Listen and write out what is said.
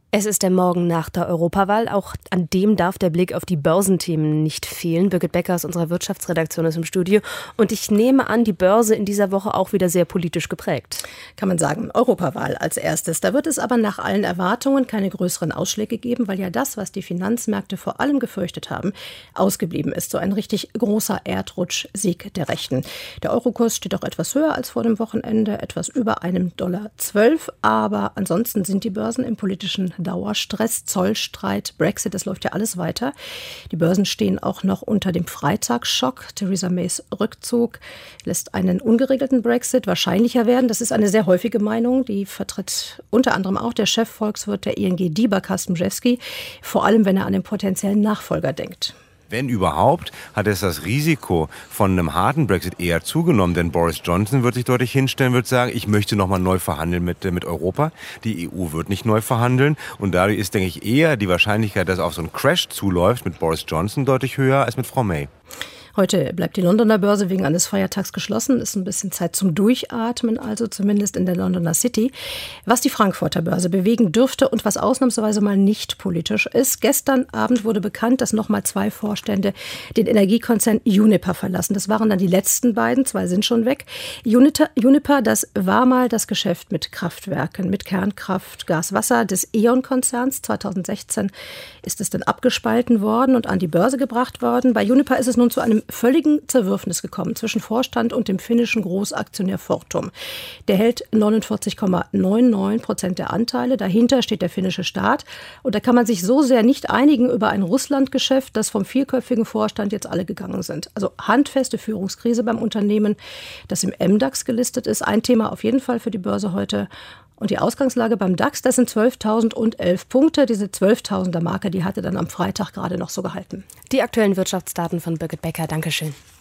Es ist der Morgen nach der Europawahl. Auch an dem darf der Blick auf die Börsenthemen nicht fehlen. Birgit Becker aus unserer Wirtschaftsredaktion ist im Studio. Und ich nehme an, die Börse in dieser Woche auch wieder sehr politisch geprägt. Kann man sagen, Europawahl als erstes. Da wird es aber nach allen Erwartungen keine größeren Ausschläge geben, weil ja das, was die Finanzmärkte vor allem gefürchtet haben, ausgeblieben ist. So ein richtig großer Erdrutsch-Sieg der Rechten. Der Eurokurs steht auch etwas höher als vor dem Wochenende, etwas über $1,12. Aber ansonsten sind die Börsen im politischen Dauerstress, Zollstreit, Brexit, das läuft ja alles weiter. Die Börsen stehen auch noch unter dem Freitagsschock. Theresa Mays Rückzug lässt einen ungeregelten Brexit wahrscheinlicher werden. Das ist eine sehr häufige Meinung. Die vertritt unter anderem auch der Chefvolkswirt der ING DIBA, Carsten Brzeski, vor allem wenn er an den potenziellen Nachfolger denkt. Wenn überhaupt, hat es das Risiko von einem harten Brexit eher zugenommen. Denn Boris Johnson wird sich deutlich hinstellen, wird sagen, ich möchte nochmal neu verhandeln mit Europa. Die EU wird nicht neu verhandeln. Und dadurch ist, denke ich, eher die Wahrscheinlichkeit, dass auf so einen Crash zuläuft mit Boris Johnson deutlich höher als mit Frau May. Heute bleibt die Londoner Börse wegen eines Feiertags geschlossen. Ist ein bisschen Zeit zum Durchatmen, also zumindest in der Londoner City. Was die Frankfurter Börse bewegen dürfte und was ausnahmsweise mal nicht politisch ist. Gestern Abend wurde bekannt, dass nochmal 2 Vorstände den Energiekonzern Uniper verlassen. Das waren dann die letzten beiden, 2 sind schon weg. Uniper, das war mal das Geschäft mit Kraftwerken, mit Kernkraft, Gas, Wasser des E.ON-Konzerns. 2016 ist es dann abgespalten worden und an die Börse gebracht worden. Bei Uniper ist es nun zu einem völligen Zerwürfnis gekommen zwischen Vorstand und dem finnischen Großaktionär Fortum. Der hält 49,99% der Anteile. Dahinter steht der finnische Staat. Und da kann man sich so sehr nicht einigen über ein Russlandgeschäft, dass vom 4-köpfigen Vorstand jetzt alle gegangen sind. Also handfeste Führungskrise beim Unternehmen, das im MDAX gelistet ist. Ein Thema auf jeden Fall für die Börse heute. Und die Ausgangslage beim DAX, das sind 12.011 Punkte. Diese 12.000er Marke, die hatte dann am Freitag gerade noch so gehalten. Die aktuellen Wirtschaftsdaten von Birgit Becker. Dankeschön.